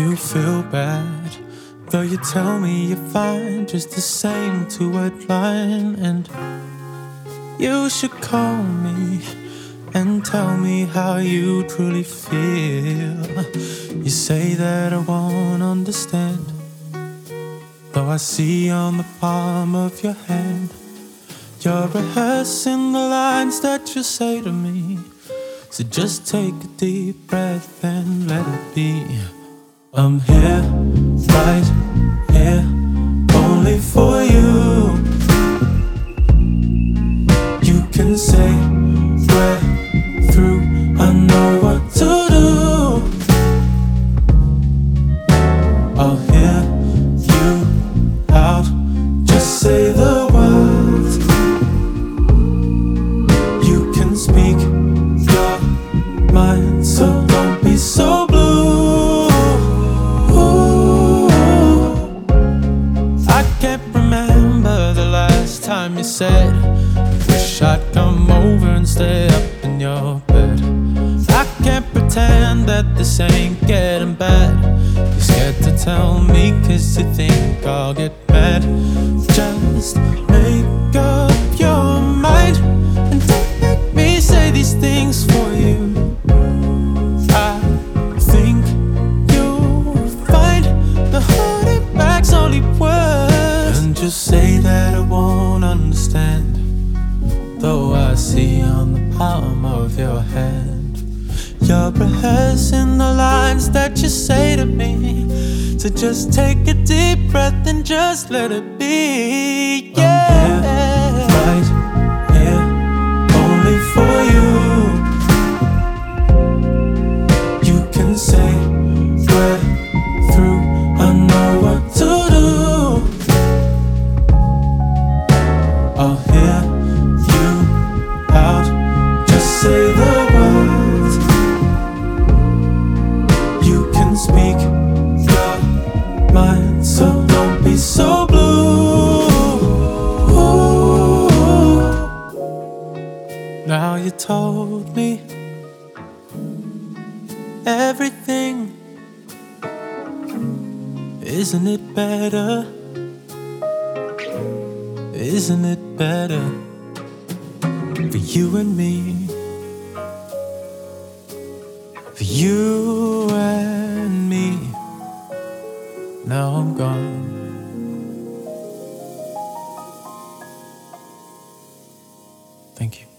you feel bad, though you tell me you're fine, just the same two-word line. And you should call me and tell me how you truly feel. You say that I won't understand, though I see on the palm of your hand you're rehearsing the lines that you say to me. So just take a deep breath and let it be. I'm here, right here, only for you. You can say we're through, I know what to do. I'll hear you out, just say the words. You can speak your mind, so don't be so blue. I can't remember the last time you said wish I'd come over and stay up in your bed. I can't pretend that this ain't getting bad. You're scared to tell me 'cause you think I'll get mad. Just make up your mind and don't make me say these things for you. I think you'll find the holding back's only words. And just say that I won't understand, though I see on the palm of your hand you're rehearsing the lines that you say to me. So just take a deep breath and just let it be. Yeah, I'm here, right here, only for you. You can say we're through, I know what to do. I'll hear you out, just say the words. You can speak your mind, so don't be so blue. Now you told me everything, isn't it better? Isn't it better for you and me? For you and me. Now I'm gone. Thank you.